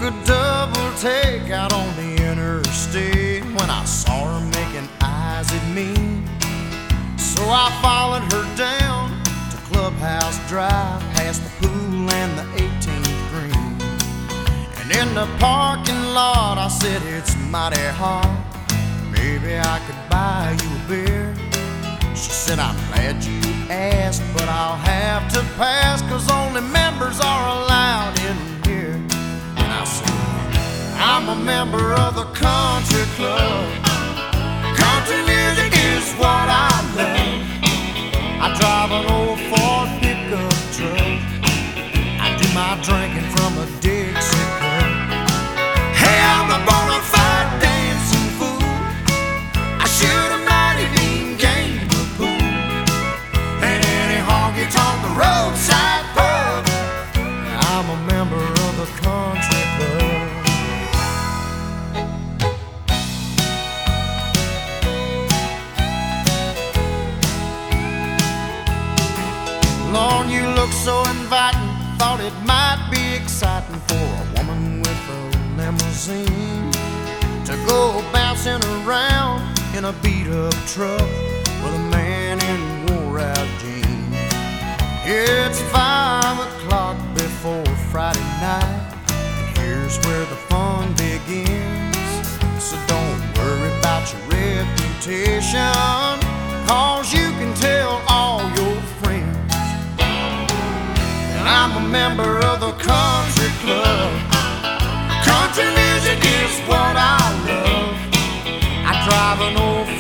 a double take out on the interstate when I saw her making eyes at me. So I followed her down to Clubhouse Drive, past the pool and the 18th green. And in the parking lot I said, it's mighty hot, maybe I could buy you a beer. She said, I'm glad you asked, but I'll have to pass, 'cause only members are allowed in here. And I said, I'm a member of the country club. Country music is what I love. I drive an old Ford pickup truck. I do my drinking from a Dixie cup. Hey, I'm a bona fide dancing fool. I shoot a mighty mean game of pool. And any honky-tonk the roadside pub. I'm a member of the country club. Lord, you look so inviting. Thought it might be exciting for a woman with a limousine to go bouncing around in a beat-up truck with a man in wore-out jeans. It's 5 o'clock before Friday night, and here's where the fun begins. So don't worry about your reputation, 'cause you can tell all your friends. And I'm a member of the country club. Country music is what I love. I drive an old